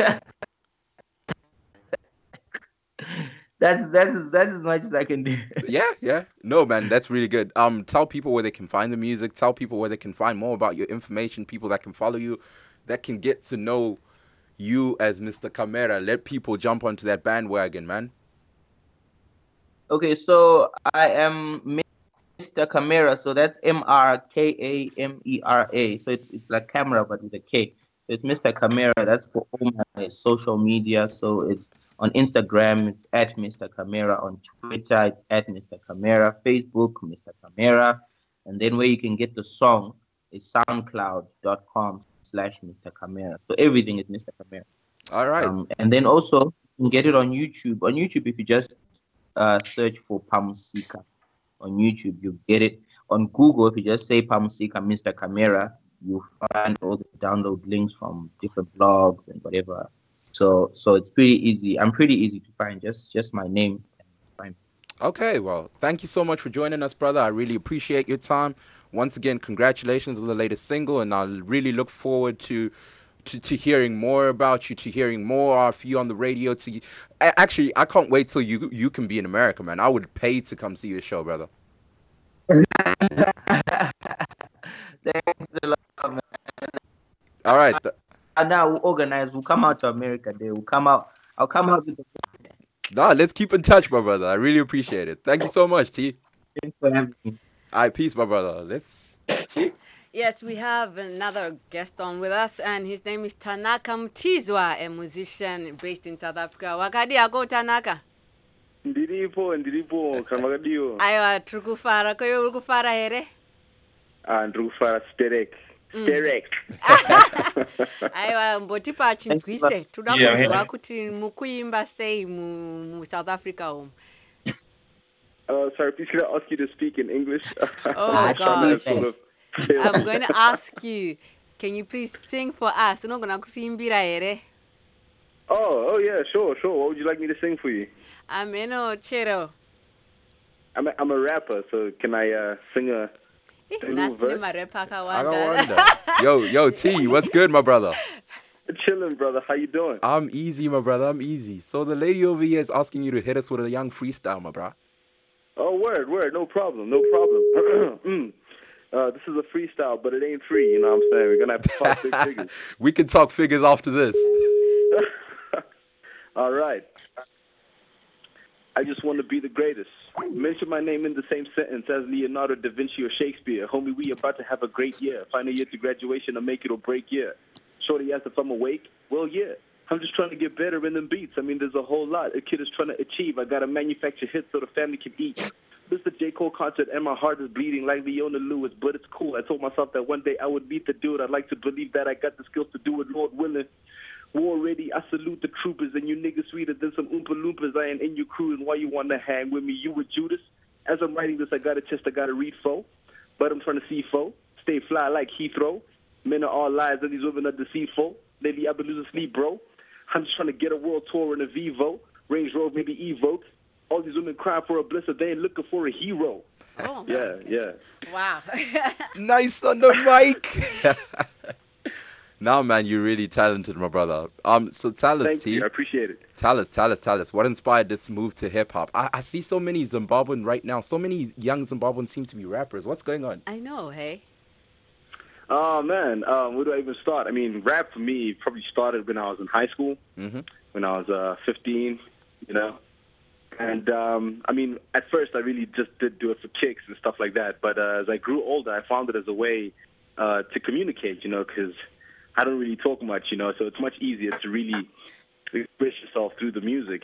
That's that's that's as much as I can do. Yeah, yeah. No, man, that's really good. Um, tell people where they can find the music. Tell people where they can find more about your information. People that can follow you, that can get to know you as Mister Camera. Let people jump onto that bandwagon, man. Okay, so I am Mister Camera. So that's M R K A M E R A. So it's it's like camera but with a K. So it's Mister Camera. That's for all my social media. So it's on Instagram, it's at Mister Camera. On Twitter, it's at Mister Camera. Facebook, Mister Camera. And then where you can get the song is soundcloud.com slash Mister Camera. So everything is Mister Camera. All right. Um, and then also, you can get it on YouTube. On YouTube, if you just uh, search for Pamusika on YouTube, you get it. On Google, if you just say Pamusika Mister Camera, you'll find all the download links from different blogs and whatever. So so it's pretty easy. I'm pretty easy to find. Just just my name. Fine. Okay, well, thank you so much for joining us, brother. I really appreciate your time. Once again, congratulations on the latest single, and I really look forward to, to to hearing more about you, to hearing more of you on the radio. To actually, I can't wait till you you can be in America, man. I would pay to come see your show, brother. Thanks a lot, man. All right. And now we'll organize. We'll come out to America. Day. We'll come out. I'll come out with the. Nah, let's keep in touch, my brother. I really appreciate it. Thank you so much, T. Thanks for having me. All right, peace, my brother. Let's. Yes, we have another guest on with us, and his name is Tanaka Mtizwa, a musician based in South Africa. Wakadi ako Tanaka? Ndiripo, ndiripo, kamakadio. Aiwa, trukufara. Koyo urukufara here? Ah, ndrukufara sterek. Sterek. Aiwa, mbotipa chinzwise. Tuda kuzwa kuti mukuimba sei mu, mu South Africa home. Uh, sorry, please could I ask you to speak in English? Oh, God. Sort of I'm going to ask you, can you please sing for us? We're not going to kuimbira here. Oh, oh yeah, sure, sure. What would you like me to sing for you? Ameno chero. I'm a, I'm a rapper, so can I uh, sing a, a little verse? I don't wonder. Yo, yo, T, what's good, my brother? Chilling, brother. How you doing? I'm easy, my brother. I'm easy. So the lady over here is asking you to hit us with a young freestyle, my bro. Oh, word, word. No problem, no problem. mm. Uh, this is a freestyle, but it ain't free, you know what I'm saying? We're going to have to talk big figures. We can talk figures after this. All right. I just want to be the greatest. Mention my name in the same sentence as Leonardo da Vinci or Shakespeare. Homie, we about to have a great year. Final year to graduation or make it or break year. Shorty asked if I'm awake. Well, yeah. I'm just trying to get better in them beats. I mean, there's a whole lot a kid is trying to achieve. I got to manufacture hits so the family can eat. This is the J. Cole concert, and my heart is bleeding like Leona Lewis, but it's cool. I told myself that one day I would meet the dude. I'd like to believe that I got the skills to do it, Lord willing. War ready, I salute the troopers, and you niggas sweeter than some Oompa Loompas. I ain't in your crew, and why you wanna hang with me? You with Judas? As I'm writing this, I got a chest, I gotta read foe. But I'm trying to see foe. Stay fly like Heathrow. Men are all lies, and these women are deceitful. Lately, I've been losing sleep, bro. I'm just trying to get a world tour in a Vivo. Range Rover, maybe Evoque. All these women cry for a bliss, they ain't looking for a hero. Oh, yeah, okay. yeah. Wow. Nice on the mic. Now, man, you're really talented, my brother. Um, so tell us, Thank T. you, I appreciate it. Tell us, tell us, tell us. What inspired this move to hip hop? I, I see so many Zimbabwean right now. So many young Zimbabweans seem to be rappers. What's going on? I know, hey. Oh, man, um, where do I even start? I mean, rap for me probably started when I was in high school, Mm-hmm. when I was uh, fifteen, you know. And, um, I mean, at first I really just did do it for kicks and stuff like that. But uh, as I grew older, I found it as a way uh, to communicate, you know, because I don't really talk much, you know, so it's much easier to really express yourself through the music.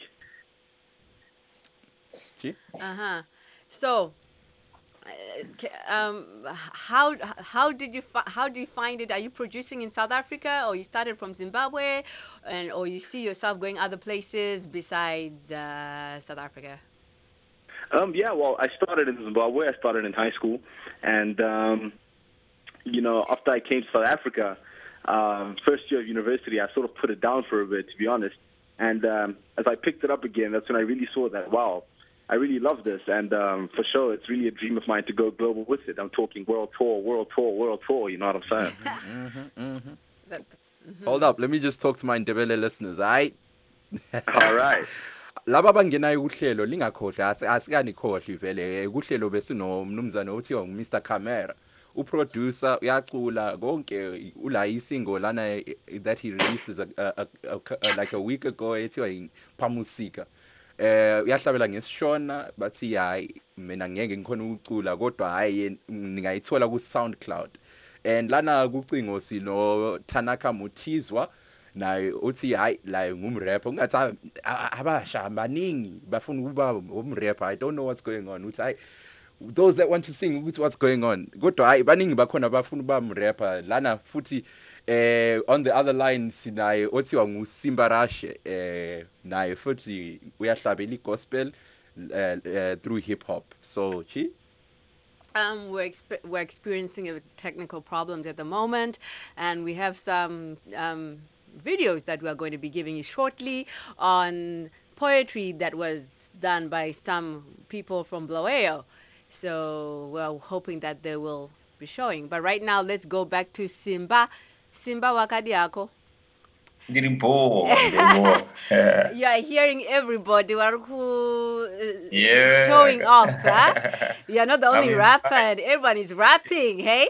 Uh-huh. So, uh, ca- um, how how did you fi- how do you find it? Are you producing in South Africa, or you started from Zimbabwe, and or you see yourself going other places besides uh, South Africa? Um, yeah, well, I started in Zimbabwe. I started in high school. And, um, you know, after I came to South Africa, um, first year of university, I sort of put it down for a bit, to be honest. And um, as I picked it up again, that's when I really saw that, wow, I really love this. And um, for sure, it's really a dream of mine to go global with it. I'm talking world tour, world tour, world tour, you know what I'm saying? Mm-hmm, mm-hmm. Hold up, let me just talk to my Ndebele listeners, all right? All right. Laba bangenayo kuhlelo lingakhohlwa asikanikhohlwi vele kuhlelo besinomnumzana othiwa nguMr Camera uproducer uyacula konke ula isingle lana that he releases a, a, a, a, like a week ago ethiwa Pamusika eh uyahlabela ngesishona bathi hayi mina ngeke ngikhona ukucula kodwa hayi ningayithola ku SoundCloud and lana kucingo sino Tanaka Mutizwa naye uthi hayi la ngumrapper ungathi abasha baningi bafuna ukuba umrapper. I don't know what's going on uthi hayi those that want to sing ukuthi what's going on kodwa hayi baningi bakhona bafuna ukuba umrapper lana futhi eh on the other line sinaye othiwa nguSimba Rashe eh naye futhi uyahlabela igospel uh, uh, through hip hop. So chi Um, we're exp- we're experiencing a technical problems at the moment, and we have some um, videos that we are going to be giving you shortly on poetry that was done by some people from Bloeo. So we're hoping that they will be showing. But right now, let's go back to Simba. Simba wakadi yako. Ndiripo. You are hearing everybody. We're who, uh, Yeah. showing off. Huh? You're not the only I'm rapper. And everyone is rapping, hey?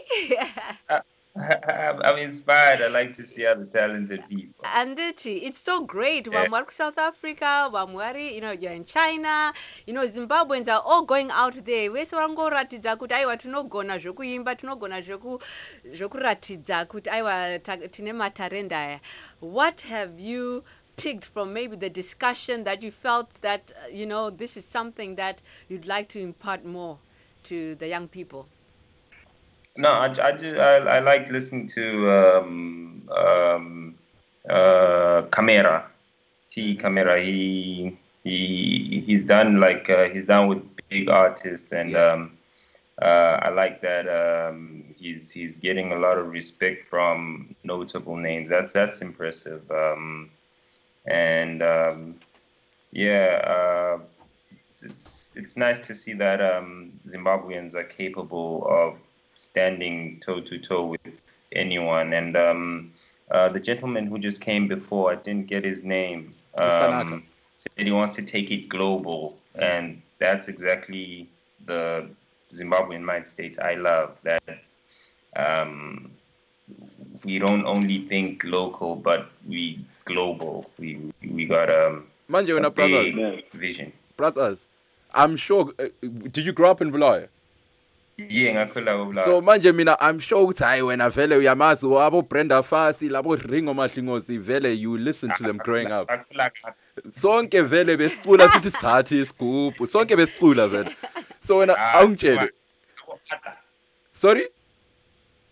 I'm inspired. I like to see other talented people. And it, it's so great. Yeah. Wamwari South Africa, Wamwari, you know, you're in China. You know, Zimbabweans are all going out there. Wese varangoratidza kuti aiwa tinogona zvekuimba, tinogona zvoku zvokuratidza kuti aiwa ta- tine matarenda aya. What have you picked from maybe the discussion that you felt that, uh, you know, this is something that you'd like to impart more to the young people? No, I, I, just, I, I like listening to um, um, uh, Camera, T Camera. He he he's done like uh, he's done with big artists, and um, uh, I like that um, he's he's getting a lot of respect from notable names. That's that's impressive, um, and um, yeah, uh, it's, it's it's nice to see that um, Zimbabweans are capable of standing toe to toe with anyone. And um, uh, the gentleman who just came before, I didn't get his name, um, said he wants to take it global. And that's exactly the Zimbabwean mind state I love, that um, we don't only think local, but we global. We we got um, Manje a wena big brothers. vision. Brothers, I'm sure uh, did you grow up in Bulawayo? Yeah, ngakhula kubulawayo. So manje mina I'm sure ukuthi hayi wena vele uyamazi abo Brenda Fassie labo Ringo Mahlingozi vele you listen to them growing up. Sonke vele besicula sithi sithathe isigubhu. Sonke besicula vele. So wena awungitshele. Sorry?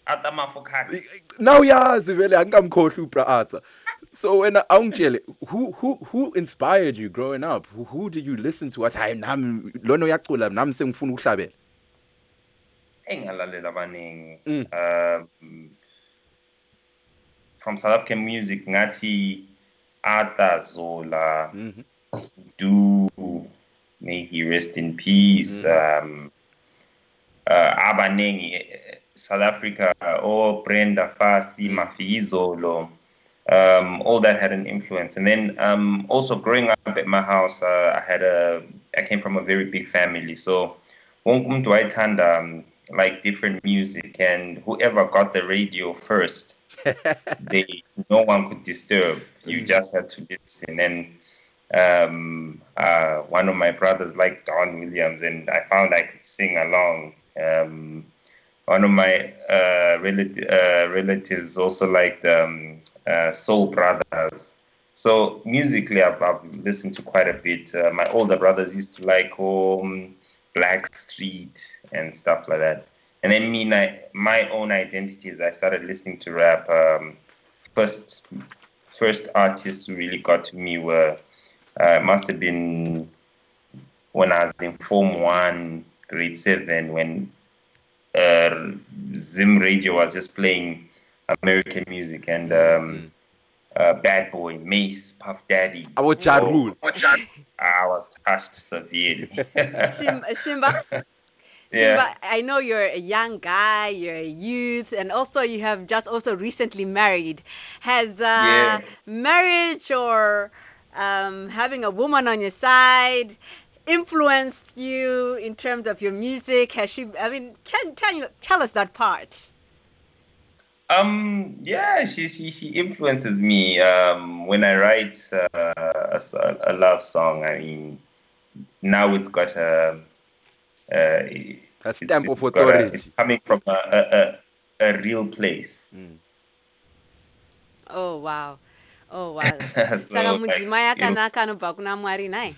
Arthur Mafokate. Now uyazi vele angikamkhohlwa ubra Arthur. So when awungitshele who who who inspired you growing up? Who, who did you listen to? Wathi hayi nami lona uyacula nami sengifuna ukuhlabela. Engalalela abaningi. Mm. Um, from South African music ngathi Arthur Zola, Mhm. Do, may he rest in peace. Um, uh, abaningi eh, South Africa, or Brenda Fassie, Mafizolo, um, all that had an influence. And then um, also growing up at my house, uh, I had a, I came from a very big family. So wonke umuntu wayethanda um, like different music, and whoever got the radio first, they no one could disturb. You just had to listen. And um, uh, one of my brothers liked Don Williams, and I found I could sing along. Um, one of my uh, relati- uh, relatives also liked um, uh, Soul Brothers. So musically, I've, I've listened to quite a bit. Uh, my older brothers used to like um, Black Street and stuff like that. And then me, my, my own identities, I started listening to rap. Um, first, first artists who really got to me were, uh, must have been when I was in Form one, grade seven, when uh, Zim Radio was just playing American music, and um, uh, Bad Boy, Mace, Puff Daddy. I was Ja Rule. I was touched severely. Simba, Simba, Yeah. Simba, I know you're a young guy, you're a youth, and also you have just also recently married. Has uh, Yeah. marriage or um, having a woman on your side influenced you in terms of your music? Has she? I mean, can tell you tell us that part. Um, yeah, she, she she influences me. Um, when I write uh, a, s- a love song, I mean, now it's got a a, A stamp of got a- authority. it's coming from a a, a, a real place. Oh wow. Oh wow. So, Saka like, mudzimai you know- akanaka anobva kuna Mwari naye.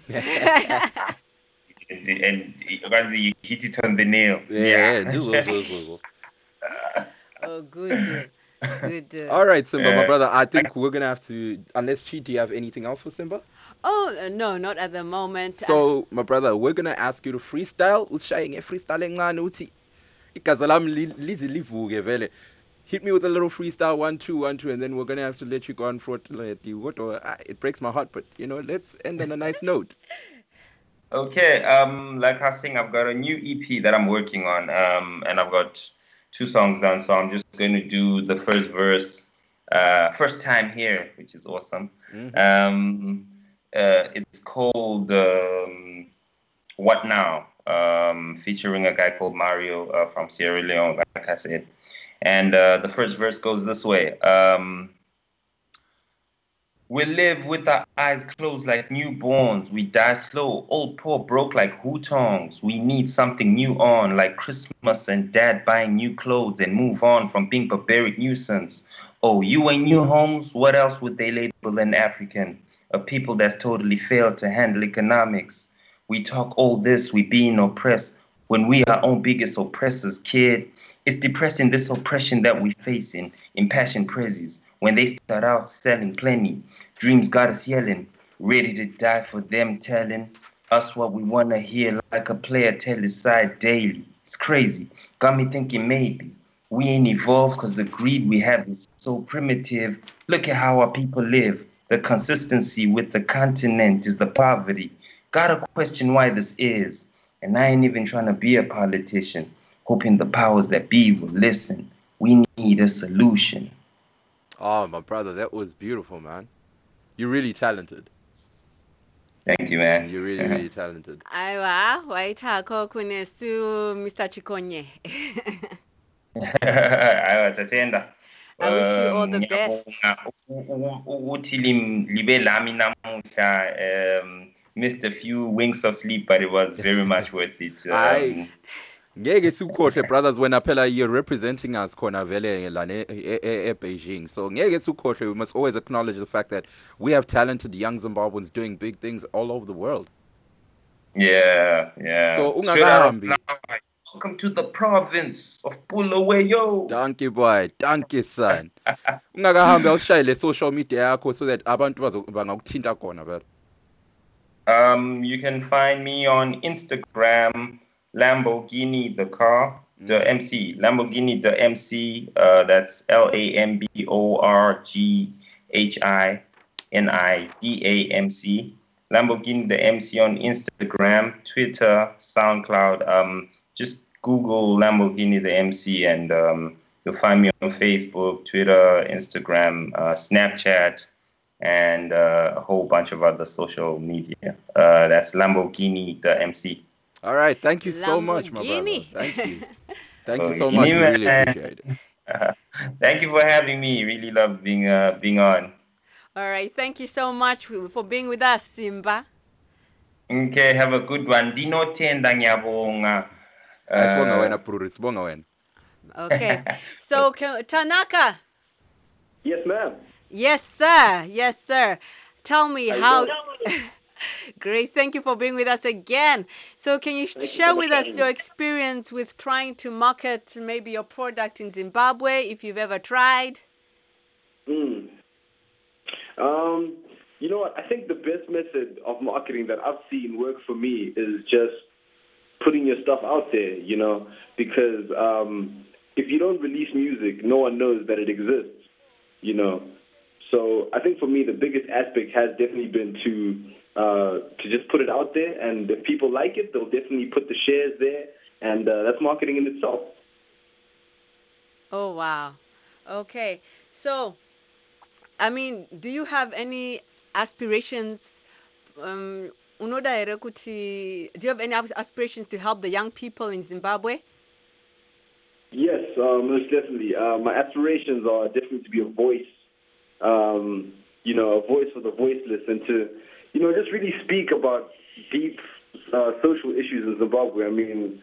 and, and once you hit it on the nail. Yeah, this was- was- was- was. Oh good. Good. All right, Simba, my Uh, brother. I think we're gonna have to. Unless Chi, do you have anything else for Simba? Oh uh, no, not at the moment. So, my brother, we're gonna ask you to freestyle. Ushaye freestyle encane uthi igazi lami li- lize livuke vele. Hit me with a little freestyle, one, two, one, two, and then we're gonna have to let you go on for it. Let you what? Or ah, it breaks my heart, but you know, let's end on a nice note. Okay, um, like I was saying, I've got a new E P that I'm working on, um, and I've got two songs done. So I'm just going to do the first verse, uh, first time here, which is awesome. Um, uh, it's called um, "What Now," um, featuring a guy called Mario uh, from Sierra Leone, like I said. And uh, the first verse goes this way. Um, We live with our eyes closed like newborns. We die slow, old, poor, broke like hutongs. We need something new on, like Christmas and dad buying new clothes and move on from being barbaric nuisance. Oh, you ain't new homes? What else would they label an African? A people that's totally failed to handle economics. We talk all this, we being oppressed, when we our own biggest oppressors, kid. It's depressing, this oppression that we facing. Impassioned prezzies, when they start out selling plenty. Dreams got us yelling, ready to die for them, telling us what we want to hear, like a player tell his side daily. It's crazy, got me thinking maybe we ain't evolved because the greed we have is so primitive. Look at how our people live. The consistency with the continent is the poverty. Gotta question why this is. And I ain't even trying to be a politician, hoping the powers that be will listen. We need a solution. Oh, my brother, that was beautiful, man. You're really talented. Thank you, man. You're really, really talented. Aiwa, waithako kunesu Mister Chikonye. Aiwa, tatenda. I wish you all the Um, best. ngiyabonga u- u- ukuthi lim- libe lami namuhla. Um, missed a few winks of sleep, but it was very much worth it. Um, Aye. Ngeke sikukhohle brothers wena phela you're representing us khona vele la ne e- e- e- Beijing. So ngeke sikukhohle, we must always acknowledge the fact that we have talented young Zimbabweans doing big things all over the world. Yeah, yeah. So, Straight out of ungakahambi. Blackwater. Welcome to the province of pull away, yo. Thank you, boy. Thank you, son. Ungakahambe awushayele social media yakho so that abantu bazo- bangakuthinta khona vele. Um, you can find me on Instagram, Lamborghini the car, the M C, Lamborghini the M C. Uh, that's L A M B O R G H I N I D A M C. Lamborghini the M C on Instagram, Twitter, SoundCloud. Um, just Google Lamborghini the M C, and um, you'll find me on Facebook, Twitter, Instagram, uh, Snapchat, and uh, a whole bunch of other social media. Uh, that's Lamborghini the M C. All right, thank you so much, my brother. Lamborghini. Thank you. Thank you Oh, so much. We man. really appreciate it. Uh, thank you for having me. Really love being uh, being on. All right, thank you so much for being with us, Simba. Okay, have a good one. Dinotenda ngiyabonga. Sibonga Uh, wena Pruri, sibonga wena. Okay, so can, Tanaka. Yes, ma'am. Yes, sir. Yes, sir. Tell me How how. you Great. Thank you for being with us again. So, can you Thank you share so much with for us having your me. experience with trying to market maybe your product in Zimbabwe, if you've ever tried? Mm. Um, you know what? I think the best method of marketing that I've seen work for me is just putting your stuff out there, you know, because um, if you don't release music, no one knows that it exists, you know. So I think for me, the biggest aspect has definitely been to uh, to just put it out there, and if people like it, they'll definitely put the shares there, and uh, that's marketing in itself. Oh, wow. Okay. So, I mean, do you have any aspirations? Um, unoda here kuti- do you have any as- aspirations to help the young people in Zimbabwe? Yes, uh, most definitely. Uh, my aspirations are definitely to be a voice, um, you know, a voice for the voiceless, and to, you know, just really speak about deep uh, social issues in Zimbabwe. I mean,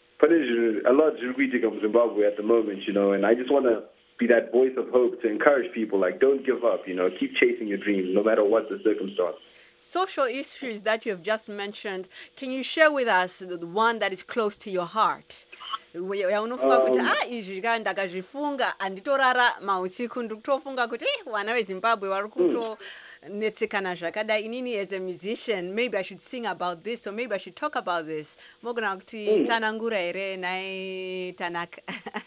a lot of of Zimbabwe at the moment, you know, and I just want to be that voice of hope to encourage people, like, don't give up, you know, keep chasing your dreams no matter what the circumstance. Social issues that you have just mentioned, can you share with us the the one that is close to your heart? Uya unofunga kuti Um, ah izvi ka ndakazvifunga handitorara mausiku ndikutofunga kuti eh, vana vezimbabwe vari kutonetsekana zvakadai inini as a musician maybe I should sing about this or maybe I should talk about this mogona kuti Mm. tsanangura here nai Tanaka.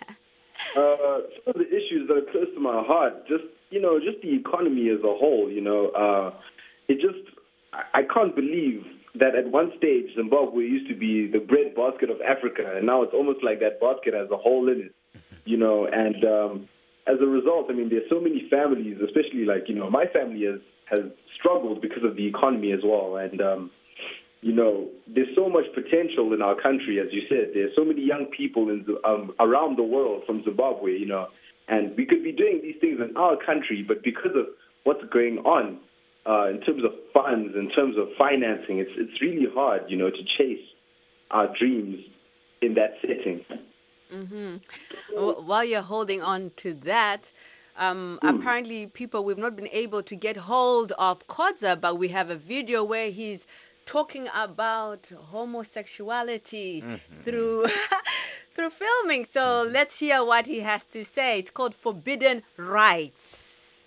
Uh, some of the issues that are close to my heart, just, you know, just the economy as a whole, you know, uh, it just, I, I can't believe that at one stage Zimbabwe used to be the bread basket of Africa, and now it's almost like that basket has a hole in it, you know, and um, as a result, I mean, there's so many families, especially like, you know, my family has, has struggled because of the economy as well, and, um, you know, there's so much potential in our country, as you said. There's so many young people in um, around the world from Zimbabwe, you know, and we could be doing these things in our country, but because of what's going on uh, in terms of funds, in terms of financing, it's it's really hard, you know, to chase our dreams in that setting. Mm-hmm. While you're holding on to that, um, Mm. apparently people, we've not been able to get hold of Kodza, but we have a video where he's talking about homosexuality through through filming. So let's hear what he has to say. It's called Forbidden Rights.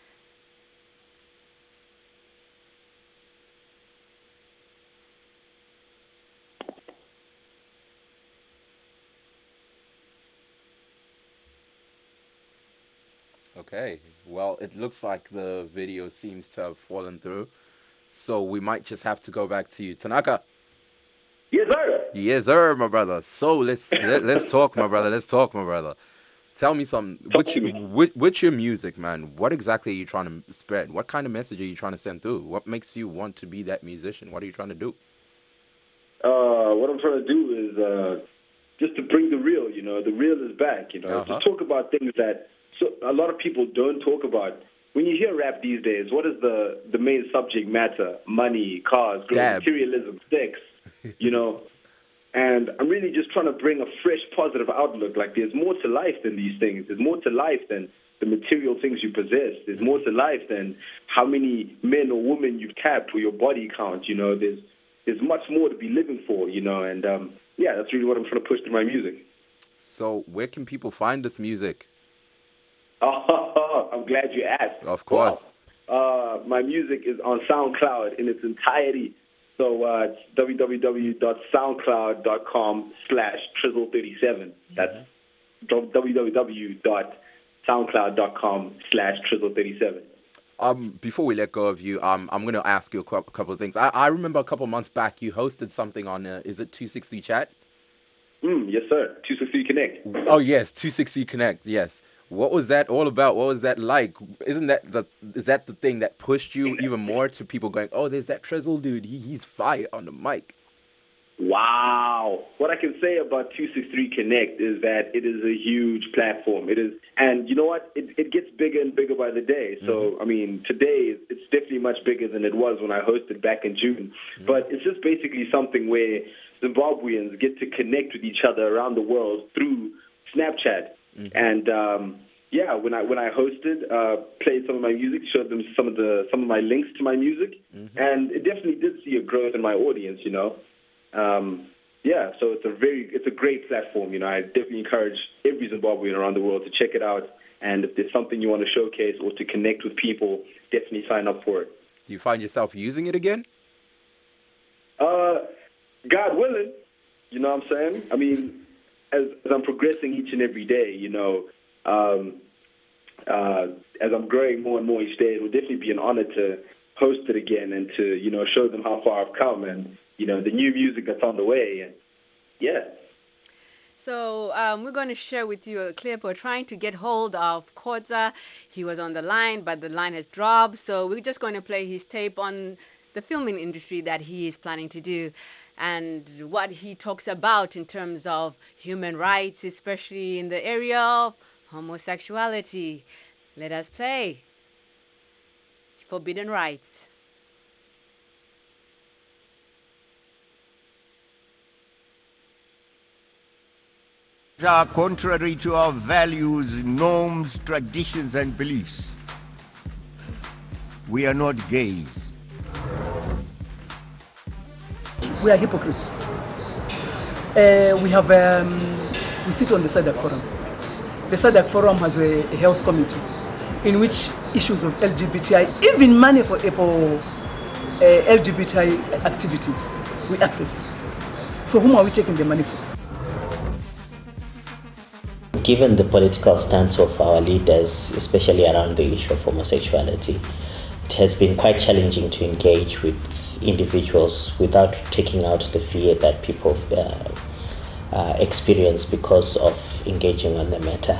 Okay, well, it looks like the video seems to have fallen through, so we might just have to go back to you, Tanaka. Yes, sir. Yes, sir, my brother. So let's let, let's talk, my brother. Let's talk, my brother. Tell me some. Which, which, which your music, man? What exactly are you trying to spread? What kind of message are you trying to send through? What makes you want to be that musician? What are you trying to do? Uh, what I'm trying to do is uh, just to bring the real, you know, the real is back, you know, Uh-huh. to talk about things that so a lot of people don't talk about. When you hear rap these days, what is the, the main subject matter? Money, cars, girls, Dab. materialism, sex, you know. And I'm really just trying to bring a fresh, positive outlook. Like, there's more to life than these things. There's more to life than the material things you possess. There's more to life than how many men or women you've tapped or your body count, you know. There's there's much more to be living for, you know. And, um, yeah, that's really what I'm trying to push through my music. So where can people find this music? Oh, I'm glad you asked. Of course. Well, uh, my music is on SoundCloud in its entirety. So uh, it's www.soundcloud.com slash Trizzle37. That's www.soundcloud.com slash Trizzle37. Um, before we let go of you, um, I'm going to ask you a cou- couple of things. I, I remember a couple of months back you hosted something on, uh, is it two sixty Chat? Mm, yes, sir. two sixty Connect. Oh, yes, two sixty Connect, yes. What was that all about? What was that like? Isn't that the is that the thing that pushed you even more to people going, oh, there's that Trezzle dude. He, he's fire on the mic. Wow. What I can say about two sixty-three Connect is that it is a huge platform. It is, and you know what? It, it gets bigger and bigger by the day. So, mm-hmm. I mean, today it's definitely much bigger than it was when I hosted back in June. Mm-hmm. But it's just basically something where Zimbabweans get to connect with each other around the world through Snapchat. Mm-hmm. And um, yeah, when I when I hosted, uh, played some of my music, showed them some of the some of my links to my music, mm-hmm. and it definitely did see a growth in my audience. You know, um, yeah. So it's a very it's a great platform. You know, I definitely encourage every Zimbabwean around the world to check it out. And if there's something you want to showcase or to connect with people, definitely sign up for it. Do you find yourself using it again? Uh, God willing, you know what I'm saying? I mean. As, as I'm progressing each and every day, you know, um, uh, as I'm growing more and more each day, it will definitely be an honor to host it again and to, you know, show them how far I've come and, you know, the new music that's on the way. And yeah. So um, we're going to share with you a clip. We're trying to get hold of Khoza. He was on the line, but the line has dropped. So we're just going to play his tape on the filming industry that he is planning to do and what he talks about in terms of human rights, especially in the area of homosexuality. Let us play Forbidden Rights. Are contrary to our values, norms, traditions, and beliefs. We are not gays. We are hypocrites. Uh, we have um, we sit on the SADC Forum. The SADC Forum has a, a health committee in which issues of L G B T I, even money for for uh, L G B T I activities, we access. So whom are we taking the money for? Given the political stance of our leaders, especially around the issue of homosexuality, it has been quite challenging to engage with individuals without taking out the fear that people uh, uh, experience because of engaging on the matter.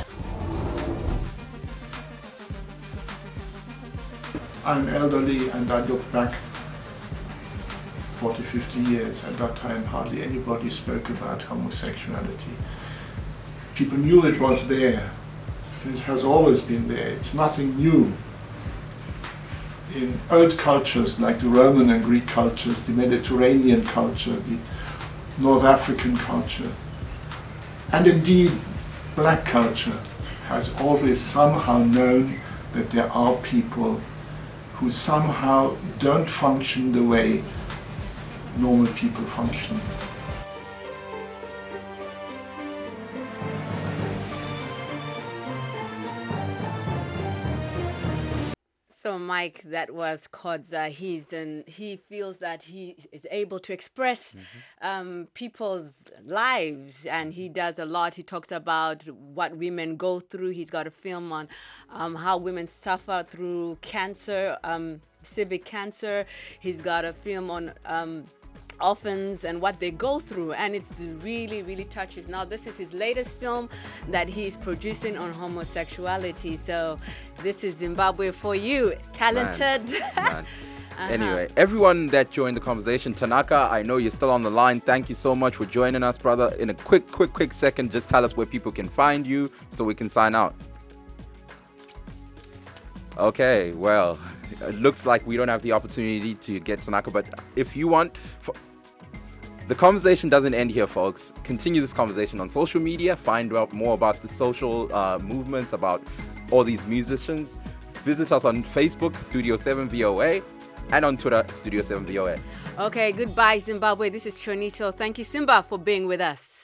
I'm elderly and I look back forty, fifty years. At that time, hardly anybody spoke about homosexuality. People knew it was there. It has always been there. It's nothing new. In old cultures like the Roman and Greek cultures, the Mediterranean culture, the North African culture, and indeed black culture has always somehow known that there are people who somehow don't function the way normal people function. So, Mike, that was Khoza. He's an, he feels that he is able to express mm-hmm. um, people's lives, and he does a lot. He talks about what women go through. He's got a film on um, how women suffer through cancer, um, civic cancer. He's got a film on um, orphans and what they go through, and it's really, really touches. Now, this is his latest film that he's producing on homosexuality. So this is Zimbabwe for you. Talented. Man, man. uh-huh. Anyway, everyone that joined the conversation, Tanaka, I know you're still on the line. Thank you so much for joining us, brother. In a quick, quick, quick second, just tell us where people can find you so we can sign out. Okay, well, it looks like we don't have the opportunity to get Tanaka, but if you want, for, the conversation doesn't end here, folks. Continue this conversation on social media. Find out more about the social uh, movements, about all these musicians. Visit us on Facebook, Studio seven V O A, and on Twitter, Studio seven V O A. Okay, goodbye, Zimbabwe. This is Choniso. Thank you, Simba, for being with us.